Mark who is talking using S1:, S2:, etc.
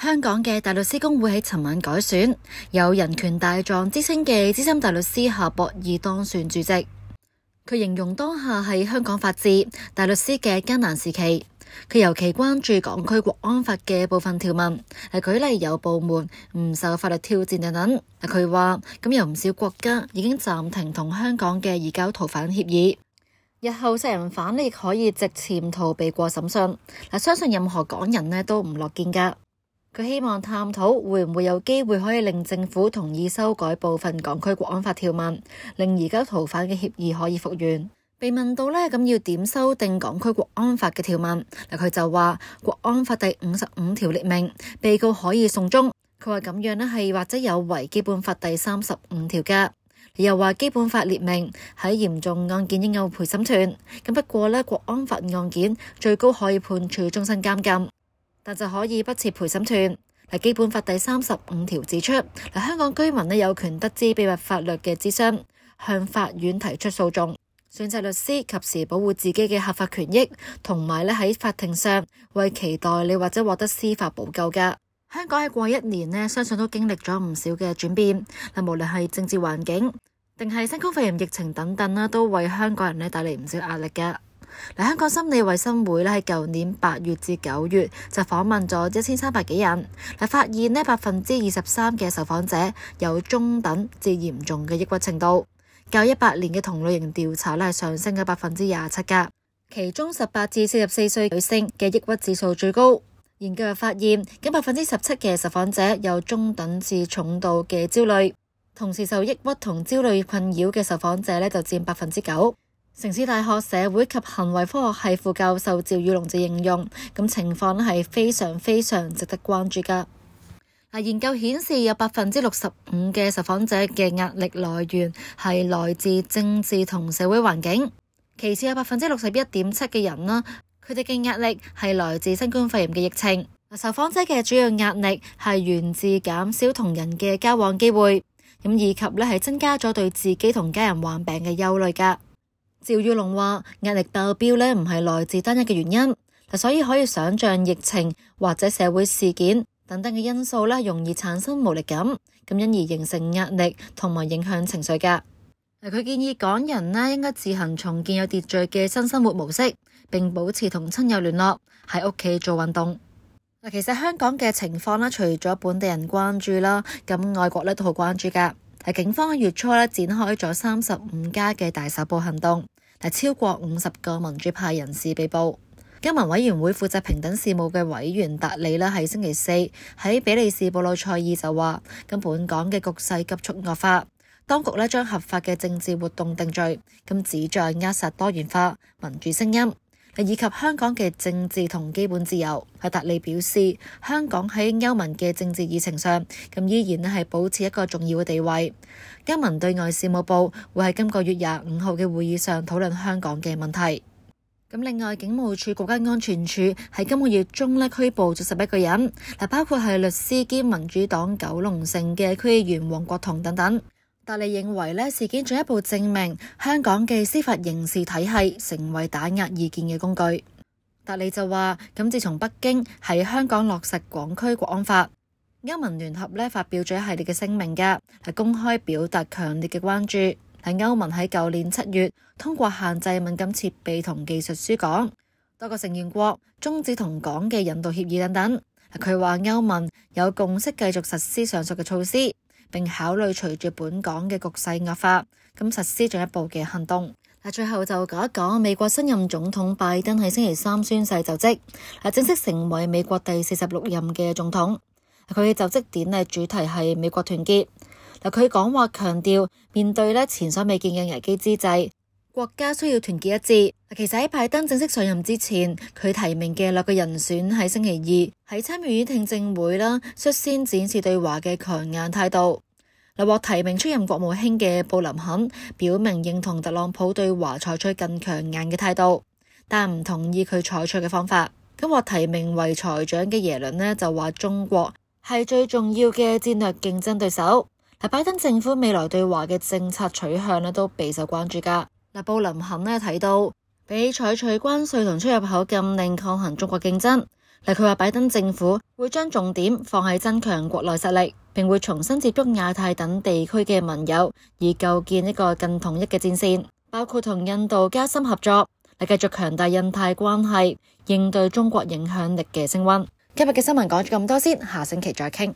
S1: 香港嘅大律師公會喺尋晚改選，有人權大狀之稱嘅資深大律師夏博義當選主席。佢形容當下係香港法治大律師嘅艱難時期。佢尤其關注港區國安法嘅部分條文，舉例有部門唔受法律挑戰等等。佢話咁有唔少國家已經暫停同香港嘅移交逃犯協議，日後殺人犯亦可以直潛逃避過審訊。相信任何港人都唔樂見㗎。佢希望探討會唔會有機會可以令政府同意修改部分港區國安法條文，令移交逃犯嘅協議可以復原。被問到咁要點修訂港區國安法嘅條文，佢就話國安法第55條列明被告可以送中。佢話咁樣係或者有違基本法第35條㗎。又話基本法列明喺嚴重案件應有陪審團，不過國安法案件最高可以判處終身監禁，但就可以不設陪審團。基本法第35條指出，香港居民有權得知秘密法律嘅諮詢，向法院提出訴訟，選擇律師及時保護自己嘅合法權益，同埋喺法庭上為其代理或者獲得司法補救㗎。香港喺過去1年相信都經歷咗唔少嘅轉變，無論係政治環境定係新冠肺炎疫情等等都為香港人帶嚟唔少壓力㗎。香港心理衛生會喺舊年8月至9月就訪問咗1300幾人，發現23%嘅受訪者有中等至嚴重嘅抑鬱程度，較18年嘅同類型調查係上升咗27%㗎。其中18至44歲女性嘅抑鬱指數最高。研究又發現，咁17%嘅受訪者有中等至重度嘅焦慮，同時受抑鬱同焦慮困擾嘅受訪者就佔9%。城市大學社會及行為科學系副教授趙宇龍就形容，咁情況係非常非常值得關注㗎。研究顯示有65%嘅受訪者嘅壓力來源係來自政治同社會環境，其次有61.7%嘅人啦，佢哋嘅壓力係來自新冠肺炎嘅疫情。受訪者嘅主要壓力係源自減少同人嘅交往機會，以及係增加咗對自己同家人患病嘅憂慮㗎。趙宇龍話壓力爆表唔係來自單一嘅原因，所以可以想象疫情或者社會事件等等嘅因素容易產生無力感，因而形成壓力同埋影響情緒㗎。佢建議港人應該自行重建有秩序嘅新生活模式，並保持同親友聯絡，喺屋企做運動。其實香港嘅情況除咗本地人關注啦，咁外國都好關注㗎。警方喺月初展開咗35家嘅大搜捕行動，超過50個民主派人士被捕。交民委員會負責平等事務嘅委員達利喺星期四喺比利時布魯塞爾就話，本港嘅局勢急速惡化，當局將合法嘅政治活動定罪，旨在扼殺多元化民主聲音，以及香港嘅政治同基本自由。達利表示，香港喺歐盟嘅政治議程上，依然係保持一個重要嘅地位。歐盟對外事務部會喺今個月25號嘅會議上討論香港嘅問題。另外，警務處國家安全處喺今個月中拘捕咗11個人，包括係律師兼民主黨九龍城嘅區議員黃國同等等。達利認為事件進一步證明香港嘅司法刑事體系成為打壓異見嘅工具。達利就話，自從北京喺香港落實港區國安法，歐盟聯合發表咗一系列嘅聲明㗎，公開表達強烈嘅關注。歐盟喺舊年7月通過限制敏感設備同技術輸港，多個成員國終止同港嘅引渡協議等等。佢話歐盟有共識繼續實施上述嘅措施，並考慮隨住本港嘅局勢惡化，實施進一步嘅行動。最後就講一講美國新任總統拜登喺星期3宣誓就職，正式成為美國第46任嘅總統。佢嘅就職典禮主題係美國團結。佢講話強調，面對前所未見嘅危機之際，國家需要團結一致。其實喺拜登正式上任之前，佢提名嘅6個人選喺星期二喺參議院聽證會率先展示對華嘅強硬態度。獲提名出任國務卿嘅布林肯表明認同特朗普對華採取更強硬嘅態度，但唔同意佢採取嘅方法。獲提名為財長嘅耶倫就話中國係最重要嘅戰略競爭對手。拜登政府未來對華嘅政策取向都備受關注㗎。布林肯提到，比採取關稅同出入口禁令抗衡中國競爭， 佢話拜登政府會將重點放喺增強國內實力，並會重新接觸亞太等地區嘅盟友，以構建一個更統一嘅戰線，包括同印度加深合作，嚟繼續強大印太關係，應對中國影響力嘅升溫。今日嘅新聞講咗咁多先，下星期再傾。